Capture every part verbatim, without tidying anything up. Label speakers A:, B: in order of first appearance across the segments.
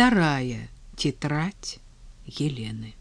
A: Вторая тетрадь Елены.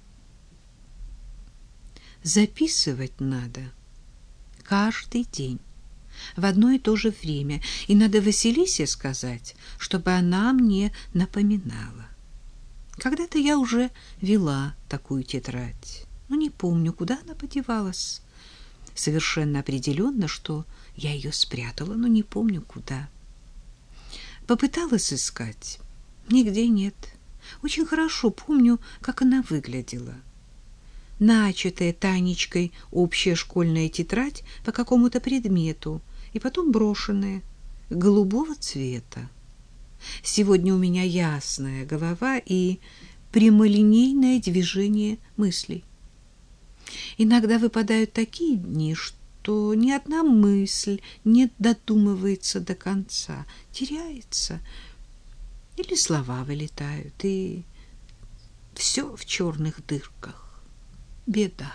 A: Записывать надо каждый день, в одно и то же время, и надо Василисе сказать, чтобы она мне напоминала. Когда-то я уже вела такую тетрадь, но не помню, куда она подевалась. Совершенно определенно, что я ее спрятала, но не помню, куда. Попыталась искать. Нигде нет. Очень хорошо помню, как она выглядела. Начатая Танечкой общая школьная тетрадь по какому-то предмету и потом брошенная, голубого цвета. Сегодня у меня ясная голова и прямолинейное движение мыслей. Иногда выпадают такие дни, что ни одна мысль не додумывается до конца, теряется, или слова вылетают, и все в черных дырках. Беда.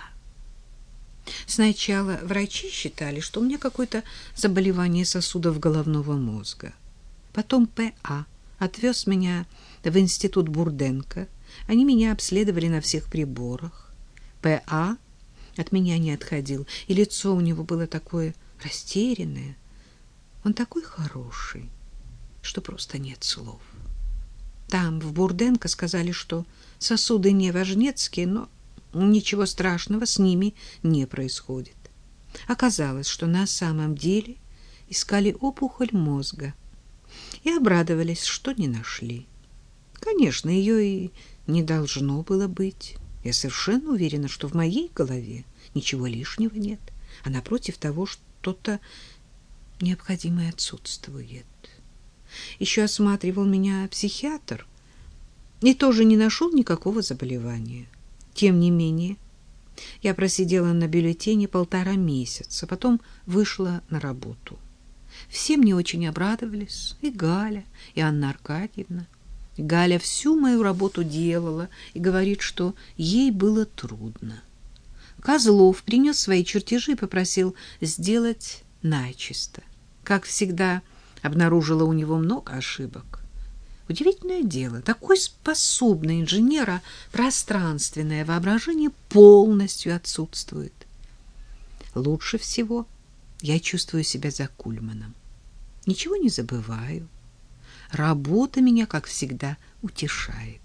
A: Сначала врачи считали, что у меня какое-то заболевание сосудов головного мозга. Потом П А отвез меня в институт Бурденко. Они меня обследовали на всех приборах. П А от меня не отходил, и лицо у него было такое растерянное. Он такой хороший, что просто нет слов. Там, в Бурденко, сказали, что сосуды не важнецкие, но ничего страшного с ними не происходит. Оказалось, что на самом деле искали опухоль мозга и обрадовались, что не нашли. Конечно, ее и не должно было быть. Я совершенно уверена, что в моей голове ничего лишнего нет, а напротив того, что-то необходимое отсутствует. Еще осматривал меня психиатр и тоже не нашел никакого заболевания. Тем не менее, я просидела на бюллетене полтора месяца, потом вышла на работу. Все мне очень обрадовались, и Галя, и Анна Аркадьевна. Галя всю мою работу делала и говорит, что ей было трудно. Козлов принес свои чертежи и попросил сделать начисто. Как всегда, обнаружила у него много ошибок. Удивительное дело, такой способный инженер, а пространственное воображение полностью отсутствует. Лучше всего я чувствую себя за Кульманом. Ничего не забываю. Работа меня, как всегда, утешает.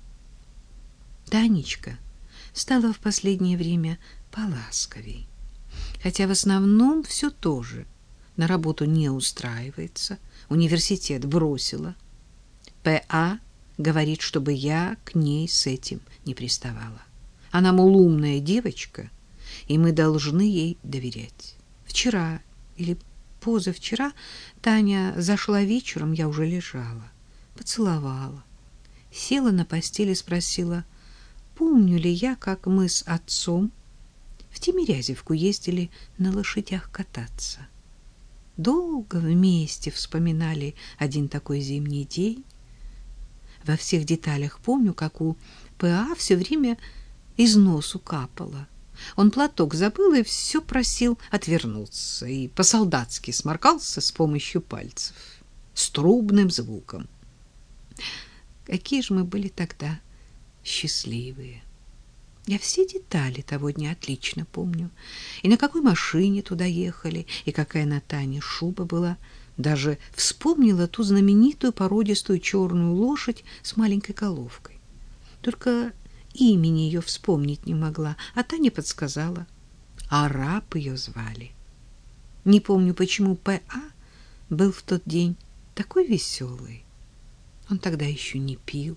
A: Танечка стала в последнее время поласковей, хотя в основном все то же. На работу не устраивается, университет бросила. П А говорит, чтобы я к ней с этим не приставала. Она, мол, умная девочка, и мы должны ей доверять. Вчера или позавчера Таня зашла вечером, я уже лежала, поцеловала, села на постели и спросила, помню ли я, как мы с отцом в Тимирязевку ездили на лошадях кататься. Долго вместе вспоминали один такой зимний день. Во всех деталях помню, как у П А все время из носу капало. Он платок забыл и все просил отвернуться, и по-солдатски сморкался с помощью пальцев, с трубным звуком. Какие же мы были тогда счастливые! Я все детали того дня отлично помню. И на какой машине туда ехали, и какая на Тане шуба была. Даже вспомнила ту знаменитую породистую черную лошадь с маленькой головкой. Только имени ее вспомнить не могла, а Таня подсказала. Арап ее звали. Не помню, почему П А был в тот день такой веселый. Он тогда еще не пил.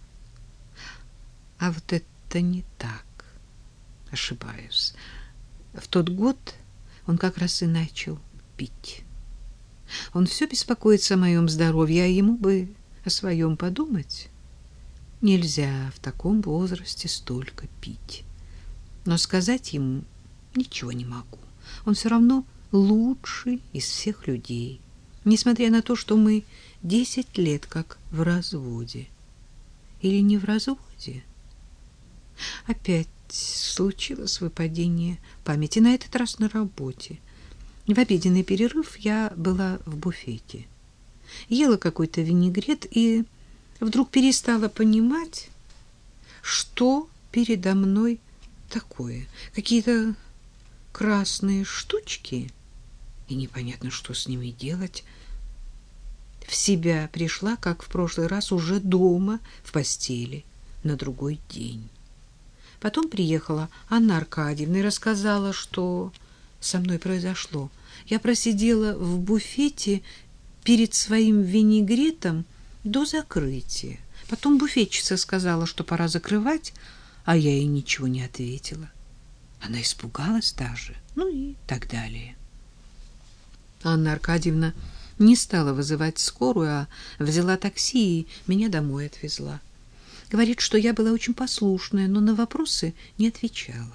A: А вот это не так. Ошибаюсь. В тот год он как раз и начал пить. Он все беспокоится о моем здоровье, а ему бы о своем подумать. Нельзя в таком возрасте столько пить. Но сказать ему ничего не могу. Он все равно лучший из всех людей, несмотря на то, что мы десять лет как в разводе. Или не в разводе? Опять случилось выпадение памяти, на этот раз на работе. В обеденный перерыв я была в буфете. Ела какой-то винегрет и вдруг перестала понимать, что передо мной такое. Какие-то красные штучки, и непонятно, что с ними делать. В себя пришла, как в прошлый раз, уже дома, в постели, на другой день. Потом приехала Анна Аркадьевна и рассказала, что со мной произошло. Я просидела в буфете перед своим винегретом до закрытия. Потом буфетчица сказала, что пора закрывать, а я ей ничего не ответила. Она испугалась даже, ну и так далее. Анна Аркадьевна не стала вызывать скорую, а взяла такси и меня домой отвезла. Говорит, что я была очень послушная, но на вопросы не отвечала.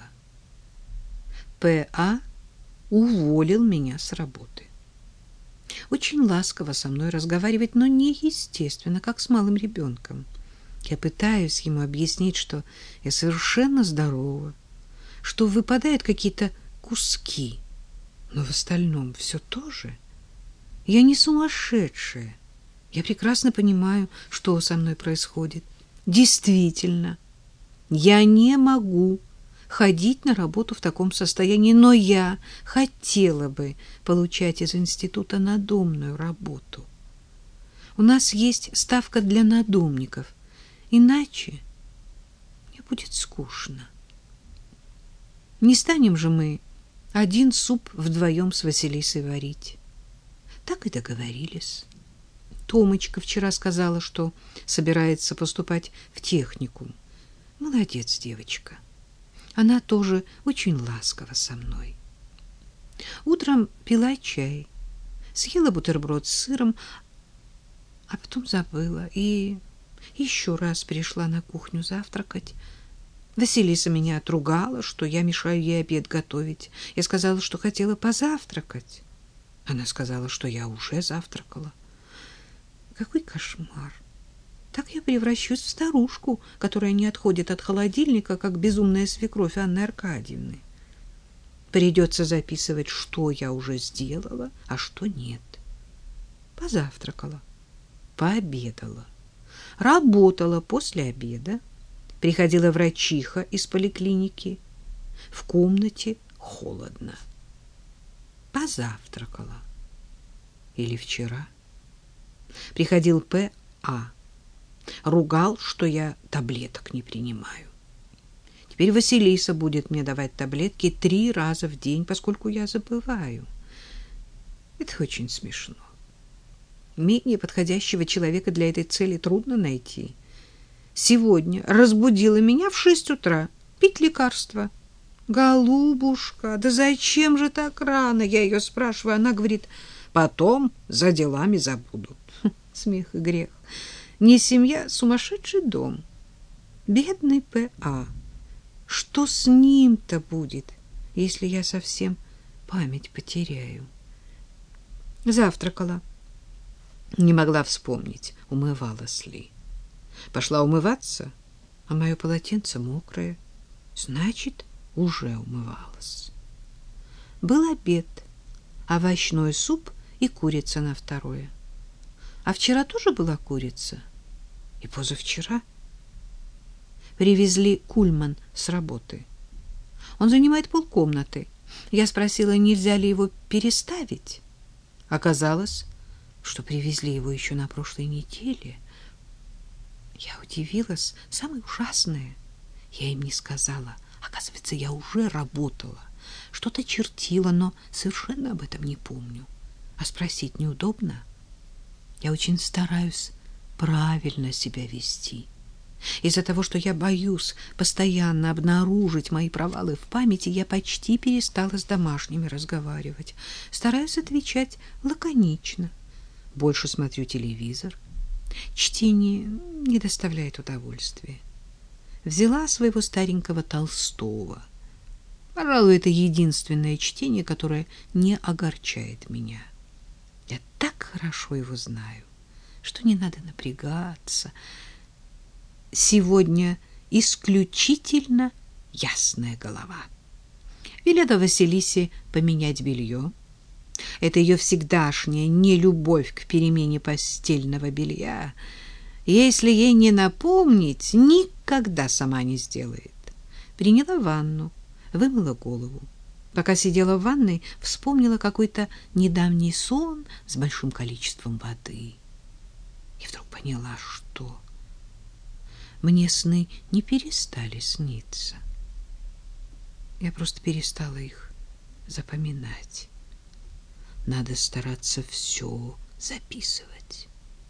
A: П.А. уволил меня с работы. Очень ласково со мной разговаривать, но неестественно, как с малым ребенком. Я пытаюсь ему объяснить, что я совершенно здорова, что выпадают какие-то куски, но в остальном все то же. Я не сумасшедшая. Я прекрасно понимаю, что со мной происходит. Действительно, я не могу ходить на работу в таком состоянии, но я хотела бы получать из института надомную работу. У нас есть ставка для надомников, иначе мне будет скучно. Не станем же мы один суп вдвоем с Василисой варить. Так и договорились. Томочка вчера сказала, что собирается поступать в техникум. Молодец девочка. Она тоже очень ласкова со мной. Утром пила чай, съела бутерброд с сыром, а потом забыла и еще раз пришла на кухню завтракать. Василиса меня отругала, что я мешаю ей обед готовить. Я сказала, что хотела позавтракать. Она сказала, что я уже завтракала. Какой кошмар! Так я превращусь в старушку, которая не отходит от холодильника, как безумная свекровь Анны Аркадьевны. Придется записывать, что я уже сделала, а что нет. Позавтракала, пообедала, работала после обеда, приходила врачиха из поликлиники. В комнате холодно. Позавтракала. Или вчера. Приходил П.А. Ругал, что я таблеток не принимаю. Теперь Василиса будет мне давать таблетки три раза в день, поскольку я забываю. Это очень смешно. Менее подходящего человека для этой цели трудно найти. Сегодня разбудила меня в шесть утра пить лекарство. «Голубушка, да зачем же так рано?» Я ее спрашиваю. Она говорит: «Потом за делами забуду». Смех и грех. Не семья, сумасшедший дом. Бедный П.А. Что с ним-то будет, если я совсем память потеряю? Завтракала. Не могла вспомнить, умывалась ли. Пошла умываться, а мое полотенце мокрое. Значит, уже умывалась. Был обед, овощной суп и курица на второе. А вчера тоже была курица. И позавчера. Привезли кульман с работы. Он занимает полкомнаты. Я спросила, нельзя ли его переставить. Оказалось, что привезли его еще на прошлой неделе. Я удивилась. Самое ужасное. Я им не сказала. Оказывается, я уже работала. Что-то чертила, но совершенно об этом не помню. А спросить неудобно. Я очень стараюсь правильно себя вести. Из-за того, что я боюсь постоянно обнаружить мои провалы в памяти, я почти перестала с домашними разговаривать. Стараюсь отвечать лаконично. Больше смотрю телевизор. Чтение не доставляет удовольствия. Взяла своего старенького Толстого. Пожалуй, это единственное чтение, которое не огорчает меня. Я так хорошо его знаю, что не надо напрягаться. Сегодня исключительно ясная голова. Велела Василисе поменять белье. Это ее всегдашняя нелюбовь к перемене постельного белья. Если ей не напомнить, никогда сама не сделает. Приняла ванну, вымыла голову. Пока сидела в ванной, вспомнила какой-то недавний сон с большим количеством воды. И вдруг поняла, что мне сны не перестали сниться. Я просто перестала их запоминать. Надо стараться все записывать.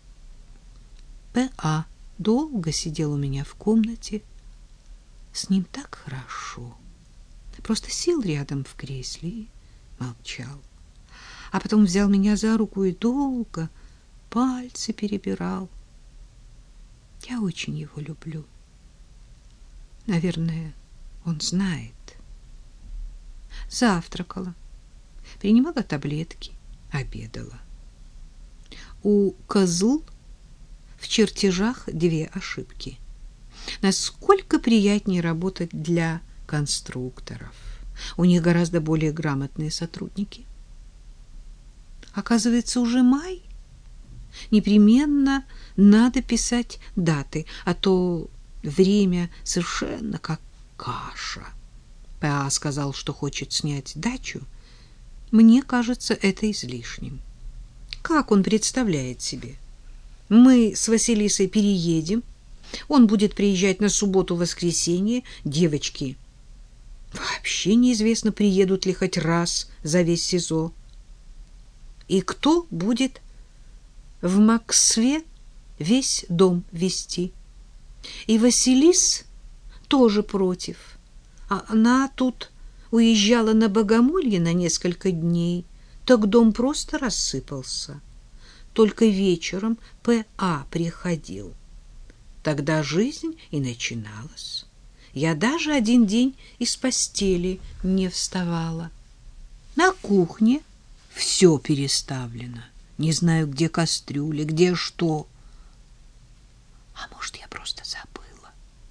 A: П.А. долго сидел у меня в комнате. С ним так хорошо. Просто сел рядом в кресле и молчал. А потом взял меня за руку и долго пальцы перебирал. Я очень его люблю. Наверное, он знает. Завтракала, принимала таблетки, обедала. У козл в чертежах две ошибки. Насколько приятнее работать для конструкторов. У них гораздо более грамотные сотрудники. Оказывается, уже май. Непременно надо писать даты, а то время совершенно как каша. П.А. сказал, что хочет снять дачу. Мне кажется, это излишним. Как он представляет себе? Мы с Василисой переедем. Он будет приезжать на субботу-воскресенье. Девочки, вообще неизвестно, приедут ли хоть раз за весь сезон. И кто будет в Москве весь дом вести? И Василис тоже против. А она тут уезжала на Богомолье на несколько дней, так дом просто рассыпался. Только вечером П.А. приходил. Тогда жизнь и начиналась. Я даже один день из постели не вставала. На кухне все переставлено. Не знаю, где кастрюли, где что. А может, я просто забыла.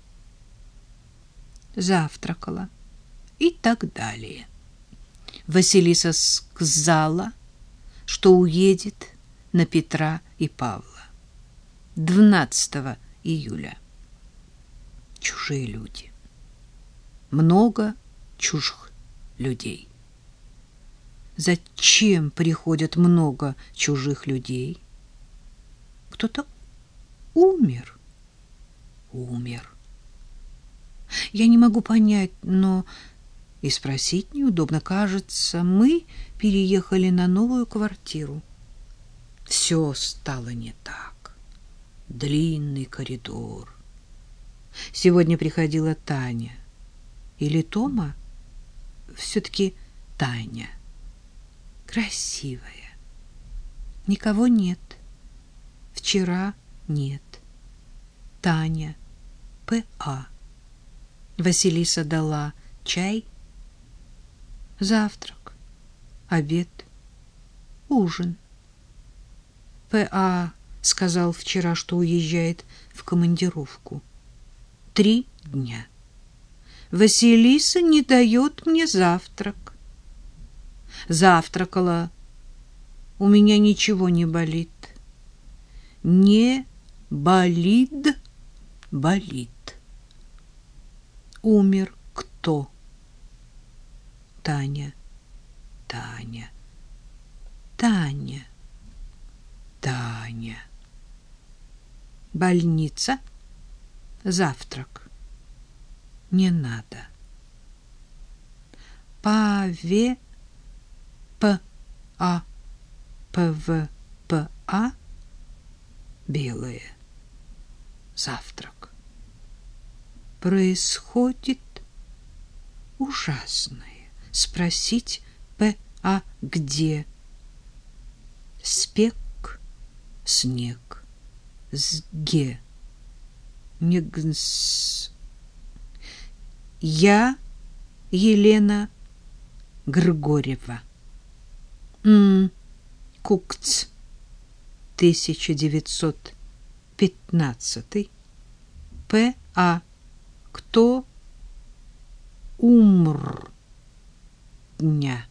A: Завтракала и так далее. Василиса сказала, что уедет на Петра и Павла двенадцатого июля. Чужие люди. Много чужих людей. Зачем приходят много чужих людей? Кто-то умер. Умер. Я не могу понять, но и спросить неудобно. Кажется, мы переехали на новую квартиру. Все стало не так. Длинный коридор. Сегодня приходила Таня. Или Тома? Все-таки Таня. Красивая. Никого нет. Вчера нет. Таня. П.А. Василиса дала чай, завтрак, обед, ужин. П.А. сказал вчера, что уезжает в командировку. Три дня. Василиса не дает мне завтрак. Завтракала. У меня ничего не болит. Не болит, болит. Умер кто? Таня. Таня. Таня. Таня. Больница. Завтрак. Не надо. Паве. П. А. П. П. А. Белое. Завтрак. Происходит ужасное. Спросить П.А. где? Спек, снег, сге, негс. Я Елена Григорьева. М. Кукц. тысяча девятьсот пятнадцатый. П.А. Кто умр дня?